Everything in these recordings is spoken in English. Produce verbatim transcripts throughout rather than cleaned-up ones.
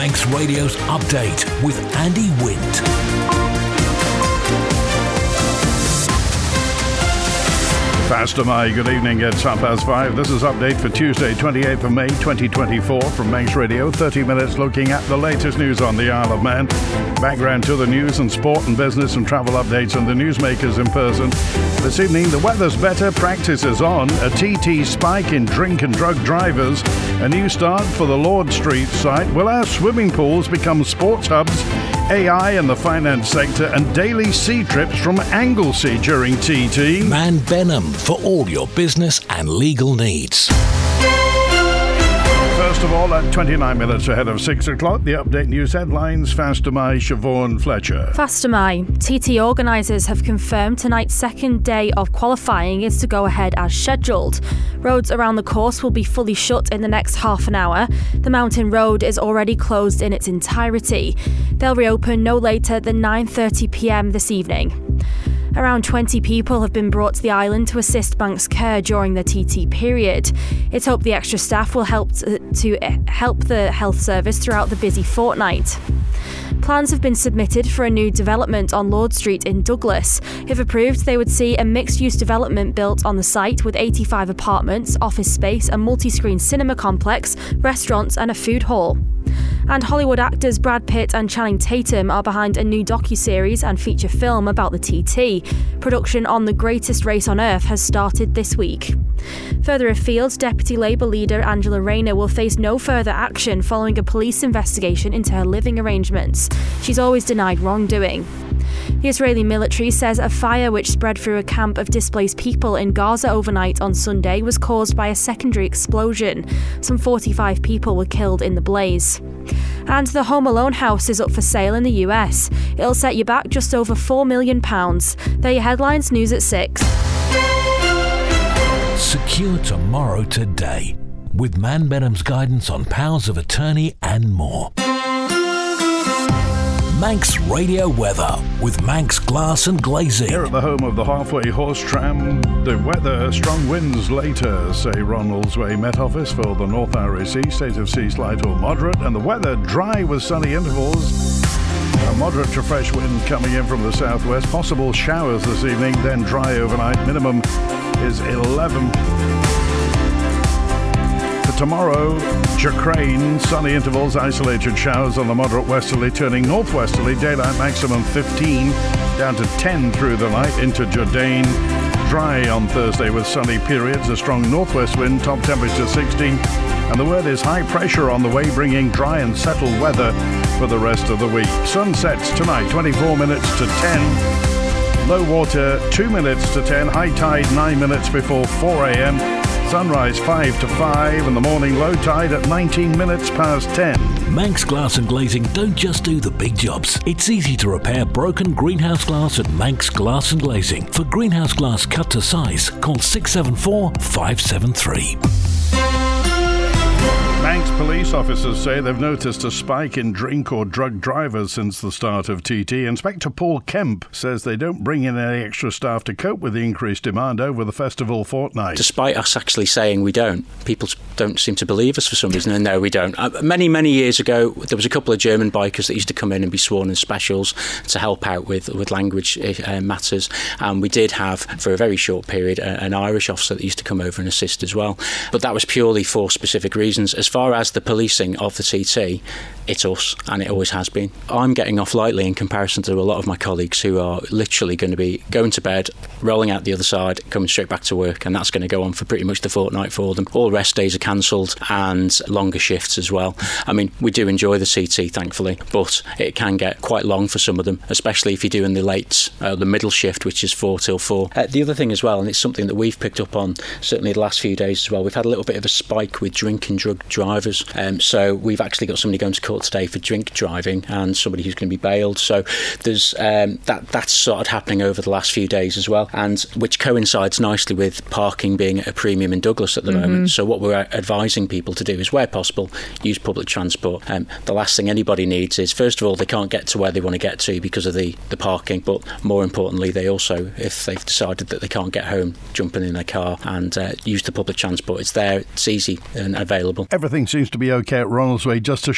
Manx Radio's Update with Andy Wint. Faster Mai, good evening, it's half past five. This is Update for Tuesday, twenty-eighth of May, twenty twenty-four from Manx Radio. thirty minutes looking at the latest news on the Isle of Man. Background to the news and sport and business and travel updates and the newsmakers in person. This evening, the weather's better, practice is on, a T T spike in drink and drug drivers, a new start for the Lord Street site. Will our swimming pools become sports hubs? A I in the finance sector and daily sea trips from Anglesey during T T. Man Benham for all your business and legal needs. First of all, at twenty-nine minutes ahead of six o'clock, the Update News headlines. Faster Mai, Siobhan Fletcher. Faster Mai. T T organisers have confirmed tonight's second day of qualifying is to go ahead as scheduled. Roads around the course will be fully shut in the next half an hour. The mountain road is already closed in its entirety. They'll reopen no later than nine thirty p m this evening. Around twenty people have been brought to the island to assist Manx Care during the T T period. It's hoped the extra staff will help to, to help the health service throughout the busy fortnight. Plans have been submitted for a new development on Lord Street in Douglas. If approved, they would see a mixed-use development built on the site with eighty-five apartments, office space, a multi-screen cinema complex, restaurants and a food hall. And Hollywood actors Brad Pitt and Channing Tatum are behind a new docuseries and feature film about the T T. Production on The Greatest Race on Earth has started this week. Further afield, Deputy Labour leader Angela Rayner will face no further action following a police investigation into her living arrangements. She's always denied wrongdoing. The Israeli military says a fire which spread through a camp of displaced people in Gaza overnight on Sunday was caused by a secondary explosion. Some forty-five people were killed in the blaze. And the Home Alone house is up for sale in the U S. It'll set you back just over four million pounds. They're your headlines, news at six. Secure tomorrow today with Man Benham's guidance on powers of attorney and more. Manx Radio weather with Manx Glass and Glazing. Here at the home of the halfway horse tram, the weather, strong winds later, say Ronald's Way Met Office for the North Irish Sea, state of sea slight or moderate, and the weather dry with sunny intervals. A moderate to fresh wind coming in from the southwest, possible showers this evening, then dry overnight. Minimum is eleven. Tomorrow, Jacrane, sunny intervals, isolated showers on the moderate westerly, turning northwesterly, daylight maximum fifteen, down to ten through the night into Jordan. Dry on Thursday with sunny periods, a strong northwest wind, top temperature sixteen, and the word is high pressure on the way, bringing dry and settled weather for the rest of the week. Sun sets tonight, twenty-four minutes to ten. Low water, two minutes to ten. High tide, nine minutes before four a m. Sunrise five to five and the morning low tide at nineteen minutes past ten. Manx Glass and Glazing don't just do the big jobs. It's easy to repair broken greenhouse glass at Manx Glass and Glazing. For greenhouse glass cut to size, call six seven four, five seven three. Manx police officers say they've noticed a spike in drink or drug drivers since the start of T T. Inspector Paul Kemp says they don't bring in any extra staff to cope with the increased demand over the festival fortnight. Despite us actually saying we don't, people don't seem to believe us for some reason, and no, we don't. Uh, many, many years ago, there was a couple of German bikers that used to come in and be sworn in specials to help out with, with language uh, matters, and we did have, for a very short period, a, an Irish officer that used to come over and assist as well. But that was purely for specific reasons. As far as the policing of the T T, it's us, and it always has been. I'm getting off lightly in comparison to a lot of my colleagues who are literally going to be going to bed, rolling out the other side, coming straight back to work, and that's going to go on for pretty much the fortnight for them. All rest days are cancelled and longer shifts as well. I mean, we do enjoy the C T, thankfully, but it can get quite long for some of them, especially if you're doing the late, uh, the middle shift, which is four till four. Uh, the other thing as well, and it's something that we've picked up on certainly the last few days as well, we've had a little bit of a spike with drink and drug drivers. Um, so we've actually got somebody going to court today for drink driving and somebody who's going to be bailed. So there's um, that that's started happening over the last few days as well, and which coincides nicely with parking being at a premium in Douglas at the mm-hmm. moment. So what we're advising people to do is, where possible, use public transport. Um, the last thing anybody needs is, first of all, they can't get to where they want to get to because of the, the parking, but more importantly, they also, if they've decided that they can't get home, jump in their car and uh, use the public transport. It's there, it's easy and available. Everything seems to be okay at Ronald's Way. Just a short half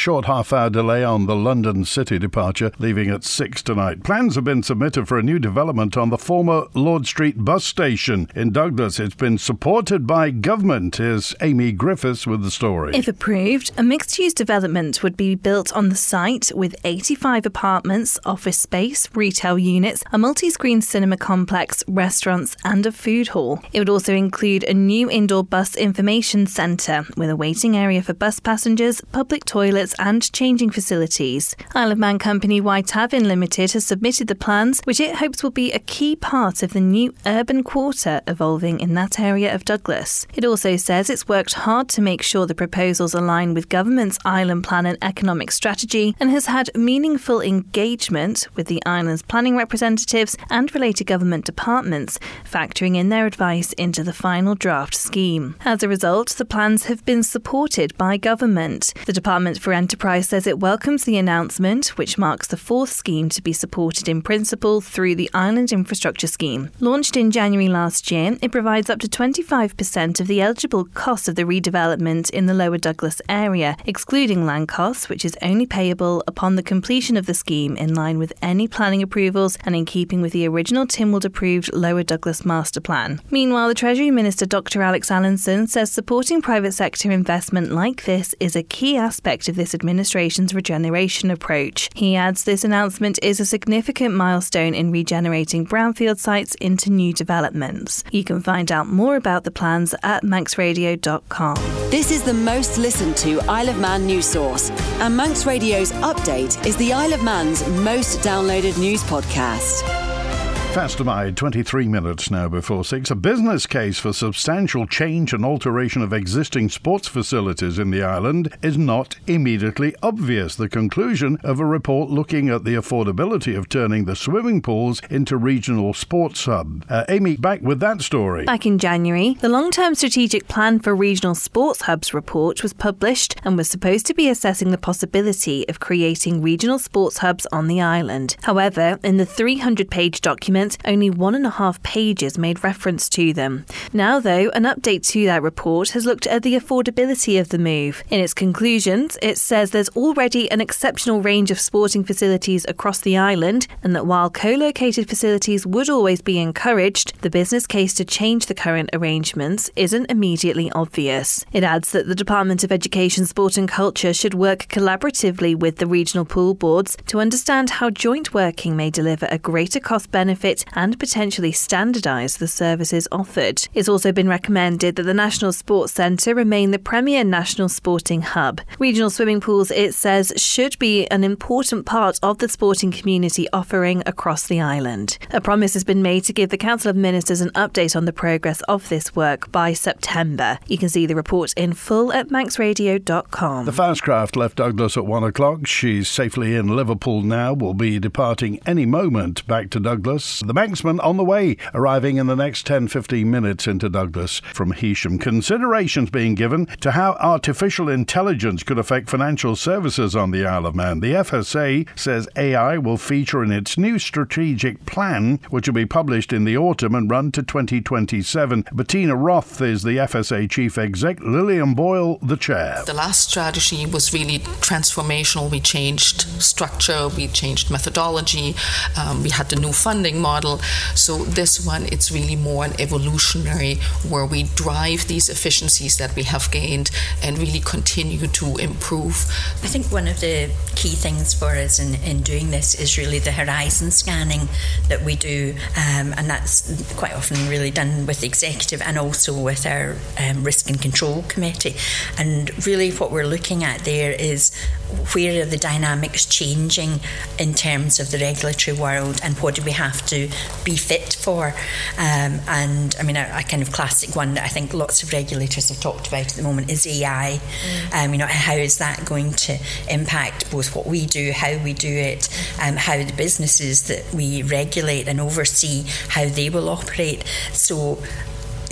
half-hour delay on the London City departure, leaving at six tonight. Plans have been submitted for a new development on the former Lord Street bus station in Douglas. It's been supported by government. Here's Amy Griffiths with the story. If approved, a mixed-use development would be built on the site with eighty-five apartments, office space, retail units, a multi-screen cinema complex, restaurants and a food hall. It would also include a new indoor bus information centre with a waiting area for bus passengers, public toilets and changing facilities. Isle of Man company White Avin Limited has submitted the plans, which it hopes will be a key part of the new urban quarter evolving in that area of Douglas. It also says it's worked hard to make sure the proposals align with government's island plan and economic strategy and has had meaningful engagement with the island's planning representatives and related government departments, factoring in their advice into the final draft scheme. As a result, the plans have been supported by government. The Department for Enterprise says it welcomes the announcement, which marks the fourth scheme to be supported in principle through the Island Infrastructure Scheme. Launched in January last year, it provides up to twenty-five percent of the eligible cost of the redevelopment in the Lower Douglas area, excluding land costs, which is only payable upon the completion of the scheme in line with any planning approvals and in keeping with the original Tynwald-approved Lower Douglas Master Plan. Meanwhile, the Treasury Minister Doctor Alex Allinson says supporting private sector investment like this is a key aspect of this administration's regeneration approach. He adds this announcement is a significant milestone in regenerating brownfield sites into new developments. You can find out more about the plans at manx radio dot com. This is the most listened to Isle of Man news source, and Manx Radio's Update is the Isle of Man's most downloaded news podcast. Fastamide, twenty-three minutes now before six. A business case for substantial change and alteration of existing sports facilities in the island is not immediately obvious. The conclusion of a report looking at the affordability of turning the swimming pools into regional sports hub. Uh, Amy, back with that story. Back in January, the Long-Term Strategic Plan for Regional Sports Hubs report was published and was supposed to be assessing the possibility of creating regional sports hubs on the island. However, in the three hundred page document, only one and a half pages made reference to them. Now, though, an update to that report has looked at the affordability of the move. In its conclusions, it says there's already an exceptional range of sporting facilities across the island, and that while co-located facilities would always be encouraged, the business case to change the current arrangements isn't immediately obvious. It adds that the Department of Education, Sport and Culture should work collaboratively with the regional pool boards to understand how joint working may deliver a greater cost benefit and potentially standardise the services offered. It's also been recommended that the National Sports Centre remain the premier national sporting hub. Regional swimming pools, it says, should be an important part of the sporting community offering across the island. A promise has been made to give the Council of Ministers an update on the progress of this work by September. You can see the report in full at manx radio dot com. The Fastcraft left Douglas at one o'clock. She's safely in Liverpool now, will be departing any moment back to Douglas. The Manxman on the way, arriving in the next ten to fifteen minutes into Douglas from Heysham. Considerations being given to how artificial intelligence could affect financial services on the Isle of Man. The F S A says A I will feature in its new strategic plan, which will be published in the autumn and run to twenty twenty-seven. Bettina Roth is the F S A Chief Exec, Lillian Boyle, the Chair. The last strategy was really transformational. We changed structure, we changed methodology, um, we had the new funding model. So this one, it's really more an evolutionary, where we drive these efficiencies that we have gained and really continue to improve. I think one of the key things for us in, in doing this is really the horizon scanning that we do, um, and that's quite often really done with the executive and also with our um, risk and control committee. And really what we're looking at there is where are the dynamics changing in terms of the regulatory world and what do we have to be fit for. Um, and I mean, a, a kind of classic one that I think lots of regulators have talked about at the moment is A I. Mm. Um, you know, how is that going to impact both what we do, how we do it, um, how the businesses that we regulate and oversee, how they will operate. So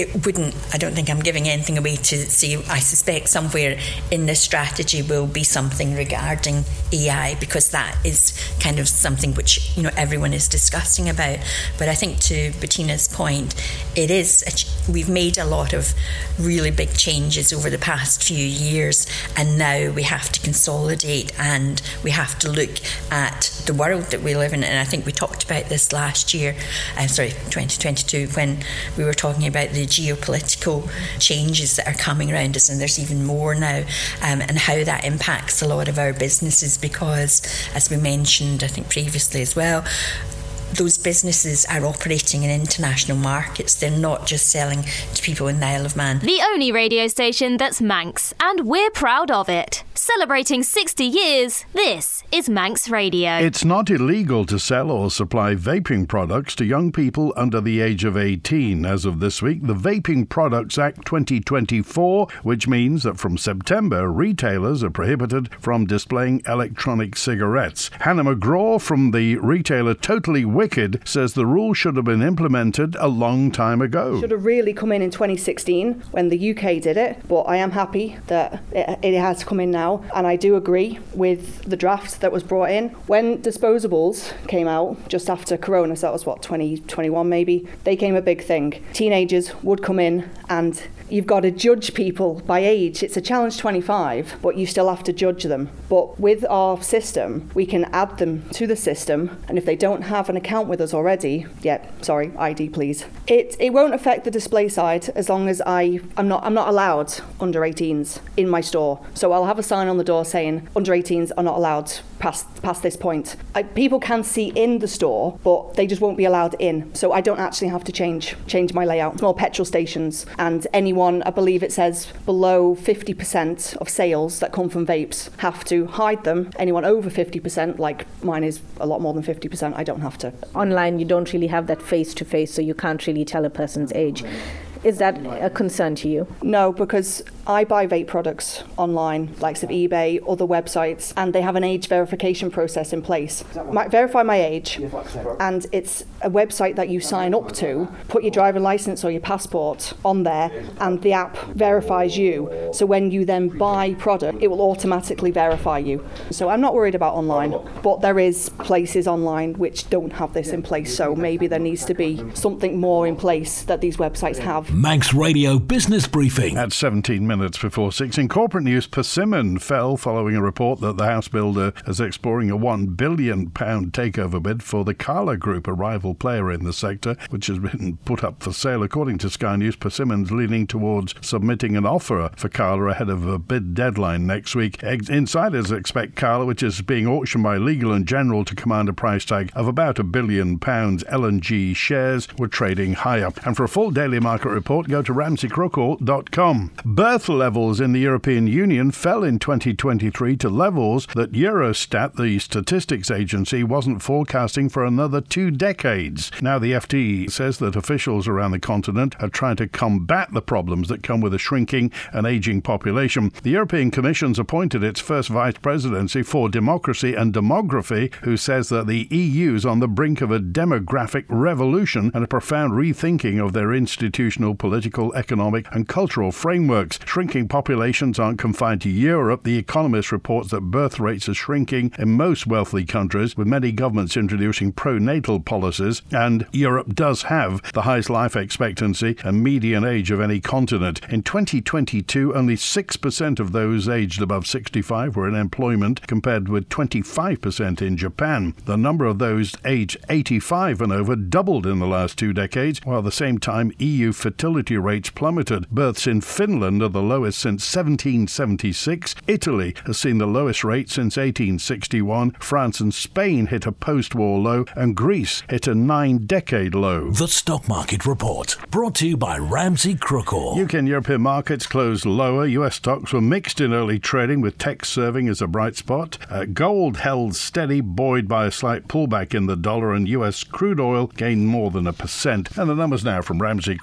it wouldn't, I don't think I'm giving anything away to say, I suspect somewhere in this strategy will be something regarding A I, because that is kind of something which, you know, everyone is discussing about. But I think to Bettina's point, it is, a, we've made a lot of really big changes over the past few years, and now we have to consolidate and we have to look at the world that we live in. And I think we talked about this last year, uh, sorry, twenty twenty-two, when we were talking about the geopolitical changes that are coming around us, and there's even more now, um, and how that impacts a lot of our businesses, because, as we mentioned, I think previously as well, those businesses are operating in international markets. They're not just selling to people in the Isle of Man. The only radio station that's Manx, and we're proud of it. Celebrating sixty years, this is Manx Radio. It's not illegal to sell or supply vaping products to young people under the age of eighteen. As of this week, the Vaping Products Act twenty twenty-four, which means that from September, retailers are prohibited from displaying electronic cigarettes. Hannah McGraw from the retailer Totally Wicked says the rule should have been implemented a long time ago. Should have really come in in twenty sixteen when the U K did it, but I am happy that it, it has come in now, and I do agree with the draft that was brought in. When disposables came out just after Corona, so that was what, twenty twenty-one maybe, they came a big thing. Teenagers would come in and you've got to judge people by age. It's a challenge twenty-five, but you still have to judge them. But with our system, we can add them to the system, and if they don't have an account with us already, yeah, sorry, I D please. It it won't affect the display side as long as I I'm not I'm not allowed under eighteens in my store. So I'll have a sign on the door saying under eighteens are not allowed past past this point. I, people can see in the store, but they just won't be allowed in. So I don't actually have to change change my layout. More petrol stations, and anyone, I believe it says below fifty percent of sales that come from vapes have to hide them. Anyone over fifty percent, like mine is a lot more than fifty percent, I don't have to. Online, you don't really have that face-to-face, so you can't really tell a person's age. Is that a concern to you? No, because I buy vape products online, likes of eBay, other websites, and they have an age verification process in place. My, verify my age, and it's a website that you sign up to, put your driving licence or your passport on there, and the app verifies you. So when you then buy product, it will automatically verify you. So I'm not worried about online, but there is places online which don't have this in place, so maybe there needs to be something more in place that these websites have. Manx Radio Business Briefing. At seventeen minutes before six, in corporate news, Persimmon fell following a report that the house builder is exploring a one billion pounds takeover bid for the Cala Group, a rival player in the sector, which has been put up for sale. According to Sky News, Persimmon's leaning towards submitting an offer for Cala ahead of a bid deadline next week. Ex- insiders expect Cala, which is being auctioned by Legal and General, to command a price tag of about a billion pounds. L and G shares were trading higher. And for a full daily market report, go to ramsey crookall dot com. Birth levels in the European Union fell in twenty twenty-three to levels that Eurostat, the statistics agency, wasn't forecasting for another two decades. Now the F T says that officials around the continent are trying to combat the problems that come with a shrinking and ageing population. The European Commission's appointed its first vice presidency for democracy and demography, who says that the E U's on the brink of a demographic revolution and a profound rethinking of their institutional, political, economic and cultural frameworks. Shrinking populations aren't confined to Europe. The Economist reports that birth rates are shrinking in most wealthy countries, with many governments introducing pro-natal policies, and Europe does have the highest life expectancy and median age of any continent. In twenty twenty-two, only six percent of those aged above sixty-five were in employment, compared with twenty-five percent in Japan. The number of those aged eighty-five and over doubled in the last two decades, while at the same time E U fertility rates plummeted. Births in Finland are the lowest since seventeen seventy-six. Italy has seen the lowest rate since eighteen sixty-one. France and Spain hit a post-war low, and Greece hit a nine-decade low. The Stock Market Report, brought to you by Ramsey Crookall. U K and European markets closed lower. U S stocks were mixed in early trading, with tech serving as a bright spot. Uh, gold held steady, buoyed by a slight pullback in the dollar, and U S crude oil gained more than a percent. And the numbers now from Ramsey Crookall.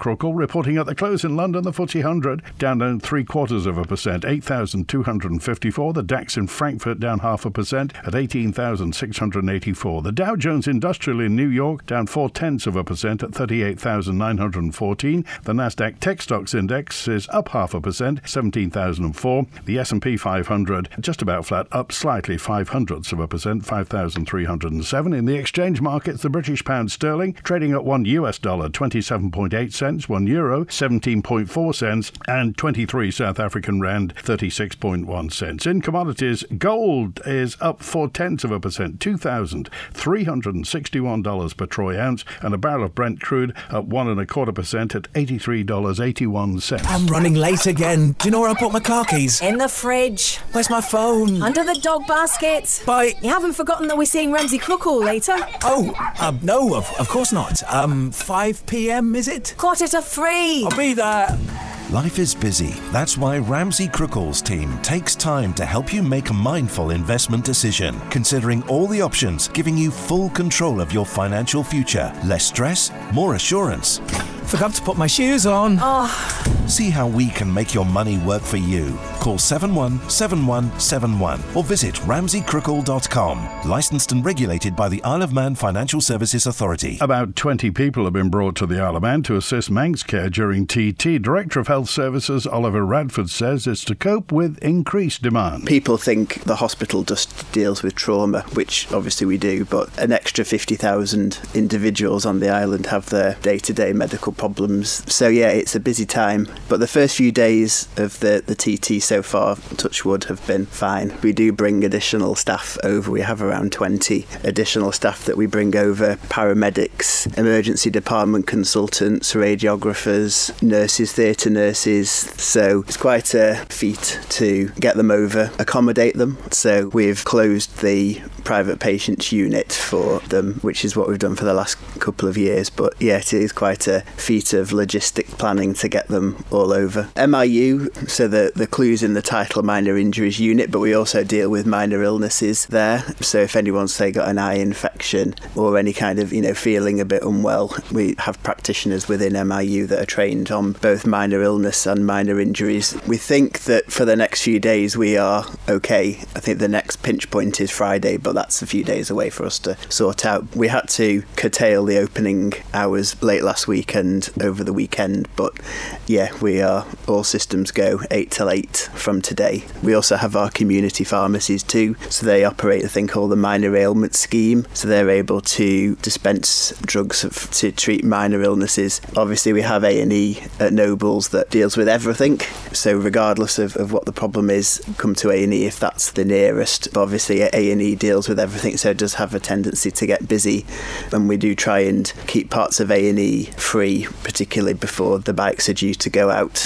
reporting at the close in London, the F T S E one hundred down down three quarters of a percent, eight thousand two hundred fifty-four. The DAX in Frankfurt down half a percent at eighteen thousand six hundred eighty-four. The Dow Jones Industrial in New York down four tenths of a percent at thirty-eight thousand nine hundred fourteen. The Nasdaq Tech Stocks Index is up half a percent, seventeen thousand four. The S and P five hundred just about flat, up slightly, five hundredths of a percent, five thousand three hundred seven. In the exchange markets, the British pound sterling trading at one U S dollar twenty-seven point eight cents, one euro seventeen point four cents, and twenty-three South African rand thirty-six point one cents. In commodities, gold is up four tenths of a percent, two thousand three hundred sixty-one dollars per troy ounce, and a barrel of Brent crude up one and a quarter percent at eighty-three dollars and eighty-one cents. I'm running late again. Do you know where I put my car keys? In the fridge. Where's my phone? Under the dog basket. Bye. You haven't forgotten that we're seeing Ramsey Crookall later? Oh, uh, no, of, of course not. Um, five p.m, is it? Quarter to three. I'll be there. Life is busy. That's why Ramsey Crookall's team takes time to help you make a mindful investment decision, considering all the options, giving you full control of your financial future. Less stress, more assurance. Forgot to put my shoes on. Oh. See how we can make your money work for you. Call seven one seven one seven one or visit ramsey crookall dot com. Licensed and regulated by the Isle of Man Financial Services Authority. About twenty people have been brought to the Isle of Man to assist Manx care during T T. Director of Health Services Oliver Radford says it's to cope with increased demand. People think the hospital just deals with trauma, which obviously we do, but an extra fifty thousand individuals on the island have their day-to-day medical problems. So yeah, it's a busy time, but the first few days of the, the T T so far, touch wood, have been fine. We do bring additional staff over. We have around twenty additional staff that we bring over: paramedics, emergency department consultants, radiographers, nurses, theatre nurses. So it's quite a feat to get them over, accommodate them. So we've closed the private patients unit for them, which is what we've done for the last couple of years. But yeah, it is quite a feat of logistic planning to get them all over. M I U, so the, the clues in the title, minor injuries unit, but we also deal with minor illnesses there. So if anyone's, say, got an eye infection or any kind of, you know, feeling a bit unwell, we have practitioners within M I U that are trained on both minor illness and minor injuries. We think that for the next few days we are okay. I think the next pinch point is Friday, but that's a few days away for us to sort out. We had to curtail the opening hours late last week and over the weekend, but yeah, we are all systems go, eight till eight from today. We also have our community pharmacies too, so they operate a thing called the minor ailment scheme, so they're able to dispense drugs of, to treat minor illnesses. Obviously we have A and E at Nobles that deals with everything, so regardless of, of what the problem is, come to A and E if that's the nearest. But obviously A and E deals with everything, so it does have a tendency to get busy, and we do try and keep parts of A and E free, particularly before the bikes are due to go out.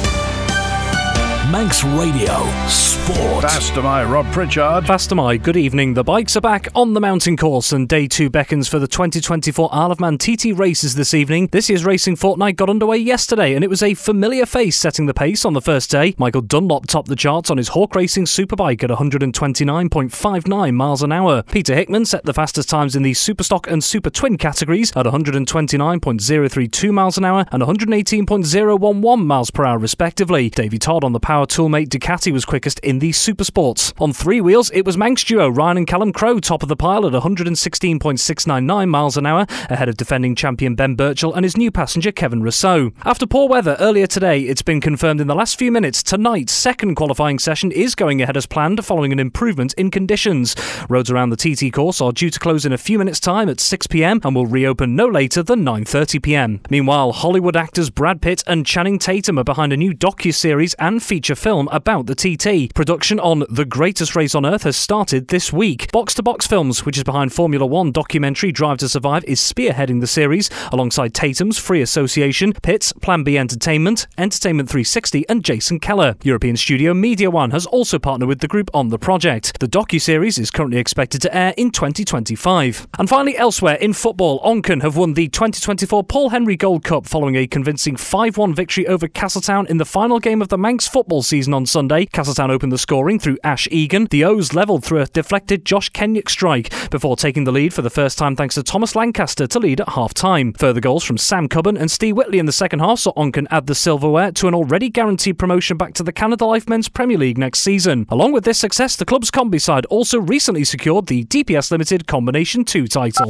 Manx Radio Sport. Fast am I, Rob Pritchard. Fast am I. Good evening. The bikes are back on the mountain course, and day two beckons for the twenty twenty-four Isle of Man T T races this evening. This year's racing fortnight got underway yesterday, and it was a familiar face setting the pace on the first day. Michael Dunlop topped the charts on his Hawk Racing Superbike at one hundred twenty-nine point five nine miles an hour. Peter Hickman set the fastest times in the Superstock and Super Twin categories at one hundred twenty-nine point zero three two miles an hour and one hundred eighteen point zero one one miles per hour respectively. Davey Todd on the Power Toolmate Ducati was quickest in the Supersports. On three wheels, it was Manx duo Ryan and Callum Crowe top of the pile at one hundred sixteen point six nine nine miles an hour, ahead of defending champion Ben Birchall and his new passenger Kevin Rousseau. After poor weather earlier today, it's been confirmed in the last few minutes tonight's second qualifying session is going ahead as planned following an improvement in conditions. Roads around the T T course are due to close in a few minutes' time at six p.m. and will reopen no later than nine thirty p.m. Meanwhile, Hollywood actors Brad Pitt and Channing Tatum are behind a new docu-series and feature film about the T T. Production on The Greatest Race on Earth has started this week. Box to Box Films, which is behind Formula One documentary Drive to Survive, is spearheading the series alongside Tatum's Free Association, Pitt's Plan B Entertainment, Entertainment three sixty and Jason Keller. European studio Media One has also partnered with the group on the project. The docu-series is currently expected to air in twenty twenty-five. And finally, elsewhere in football, Onken have won the twenty twenty-four Paul Henry Gold Cup following a convincing five one victory over Castletown in the final game of the Manx Football football season on Sunday. Castletown opened the scoring through Ash Egan. The O's levelled through a deflected Josh Kenyuk strike before taking the lead for the first time thanks to Thomas Lancaster to lead at half-time. Further goals from Sam Cubban and Steve Whitley in the second half saw Onken add the silverware to an already guaranteed promotion back to the Canada Life Men's Premier League next season. Along with this success, the club's combi side also recently secured the D P S Limited Combination two title.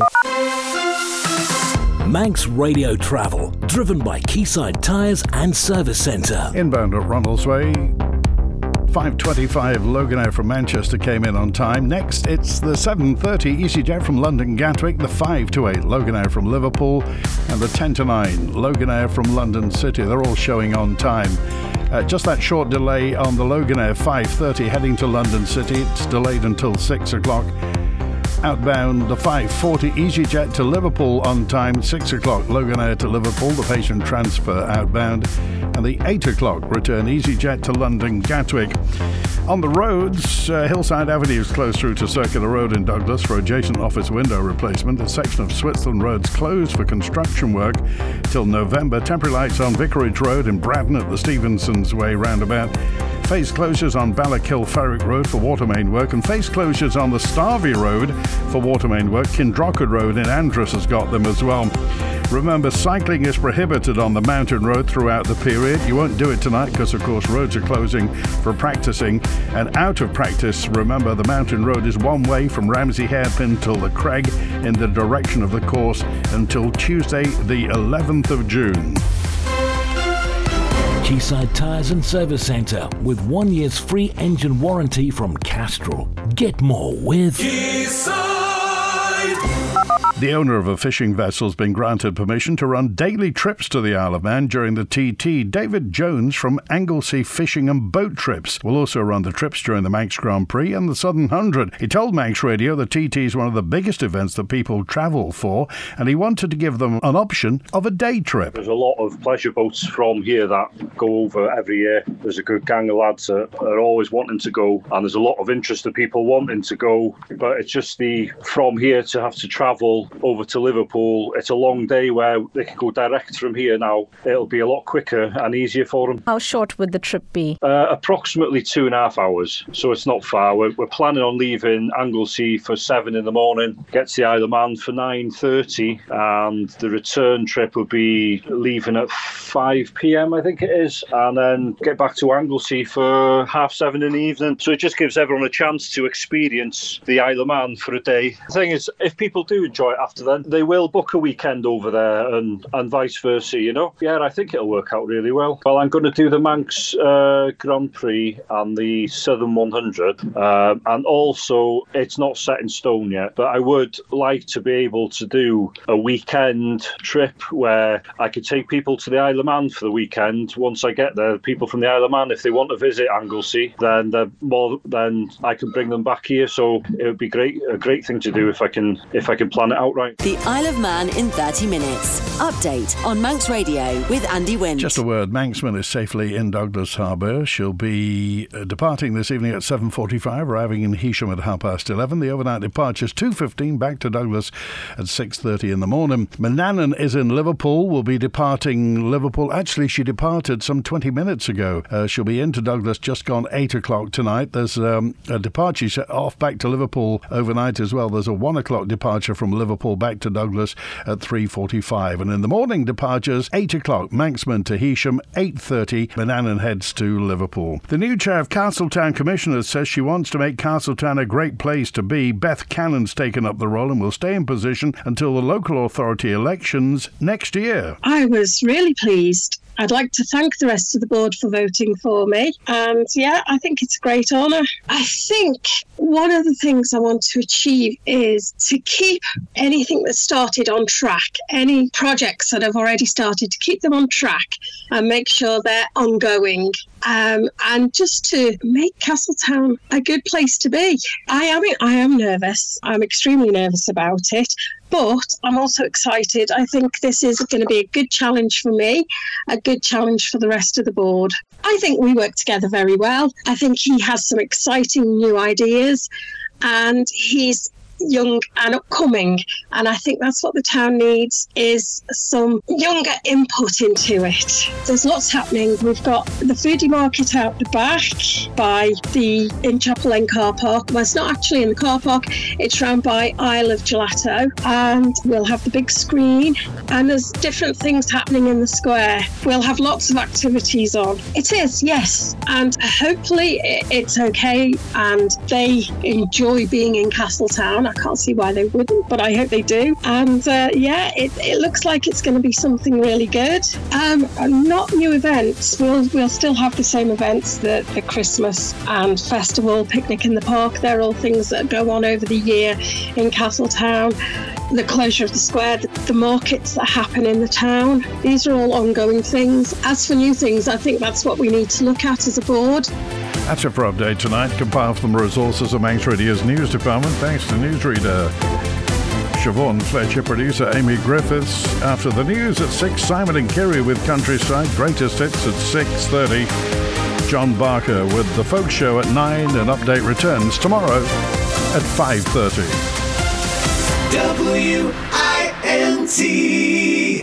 Manx Radio Travel, driven by Quayside Tyres and Service Centre. Inbound at Ronaldsway. five twenty-five Loganair from Manchester came in on time. Next, it's the seven thirty EasyJet from London Gatwick, the five to eight Loganair from Liverpool, and the ten to nine Loganair from London City. They're all showing on time. Uh, just that short delay on the Loganair five thirty heading to London City. It's delayed until six o'clock. Outbound, the five forty EasyJet to Liverpool on time, six o'clock Loganair to Liverpool, the patient transfer outbound, and the eight o'clock return EasyJet to London Gatwick. On the roads, uh, Hillside Avenue is closed through to Circular Road in Douglas for adjacent office window replacement. A section of Switzerland Road's closed for construction work till November. Temporary lights on Vicarage Road in Braddon at the Stevenson's Way roundabout. Phase closures on Ballakill Ferrick Road for water main work, and phase closures on the Starvey Road for water main work. Kindrockard Road in Andros has got them as well. Remember, cycling is prohibited on the mountain road throughout the period. You won't do it tonight because, of course, roads are closing for practicing. And out of practice, remember, the mountain road is one way from Ramsey Hairpin till the Craig in the direction of the course until Tuesday, the eleventh of June. Quayside Tyres and Service Centre with one year's free engine warranty from Castrol. Get more with Quayside. The owner of a fishing vessel has been granted permission to run daily trips to the Isle of Man during the T T. David Jones from Anglesey Fishing and Boat Trips will also run the trips during the Manx Grand Prix and the Southern Hundred. He told Manx Radio the T T is one of the biggest events that people travel for, and he wanted to give them an option of a day trip. There's a lot of pleasure boats from here that go over every year. There's a good gang of lads that are always wanting to go, and there's a lot of interest of people wanting to go, but it's just the from here to have to travel over to Liverpool. It's a long day where they can go direct from here now. It'll be a lot quicker and easier for them. How short would the trip be? Uh, approximately two and a half hours, so it's not far. We're, we're planning on leaving Anglesey for seven in the morning, get to the Isle of Man for nine thirty, and the return trip will be leaving at five p.m, I think it is, and then get back to Anglesey for half seven in the evening. So it just gives everyone a chance to experience the Isle of Man for a day. The thing is, if people do enjoy it after then, they will book a weekend over there and, and vice versa, you know. Yeah, I think it'll work out really well. Well, I'm going to do the Manx uh, Grand Prix and the Southern one hundred, um, and also it's not set in stone yet, but I would like to be able to do a weekend trip where I could take people to the Isle of Man for the weekend. Once I get there, people from the Isle of Man, if they want to visit Anglesey, then they're more, then I can bring them back here. So it would be great, a great thing to do if I can if I can plan it out right. The Isle of Man in thirty minutes. Update on Manx Radio with Andy Wint. Just a word, Manxman is safely in Douglas Harbour. She'll be uh, departing this evening at seven forty-five, arriving in Heysham at half past eleven. The overnight departure is two fifteen, back to Douglas at six thirty in the morning. Manannan is in Liverpool, will be departing Liverpool. Actually, she departed some twenty minutes ago. Uh, she'll be into Douglas just gone eight o'clock tonight. There's um, a departure set off back to Liverpool overnight as well. There's a one o'clock departure from Liverpool back to Douglas at three forty-five. And in the morning departures, eight o'clock Manxman to Heysham, eight thirty Manannan heads to Liverpool. The new chair of Castletown Commissioners says she wants to make Castletown a great place to be. Beth Cannon's taken up the role and will stay in position until the local authority elections next year. I was really pleased. I'd like to thank the rest of the board for voting for me. And yeah, I think it's a great honour. I think one of the things I want to achieve is to keep anything that's started on track, any projects that have already started, to keep them on track and make sure they're ongoing. Um, and just to make Castletown a good place to be. I am, I am nervous. I'm extremely nervous about it. But I'm also excited. I think this is going to be a good challenge for me, a good challenge for the rest of the board. I think we work together very well. I think he has some exciting new ideas, and he's young and upcoming, and I think that's what the town needs, is some younger input into it. There's lots happening. We've got the foodie market out the back by the in Chapel Lane car park. Well, it's not actually in the car park, it's round by Isle of Gelato, and we'll have the big screen, and there's different things happening in the square. We'll have lots of activities on. It is, yes, and hopefully it's okay and they enjoy being in Castletown. I can't see why they wouldn't, but I hope they do. And uh, yeah, it, it looks like it's going to be something really good. Um, not new events. We'll we'll still have the same events, the, the Christmas and festival, picnic in the park. They're all things that go on over the year in Castletown. The closure of the square, the, the markets that happen in the town. These are all ongoing things. As for new things, I think that's what we need to look at as a board. That's it for Update Tonight, compiled from the resources of Manx Radio's news department. Thanks to newsreader Siobhan Fletcher, producer Amy Griffiths. After the news at six, Simon and Kerry with Countryside. Greatest hits at six thirty. John Barker with The Folk Show at nine, and Update returns tomorrow at five thirty. W I N T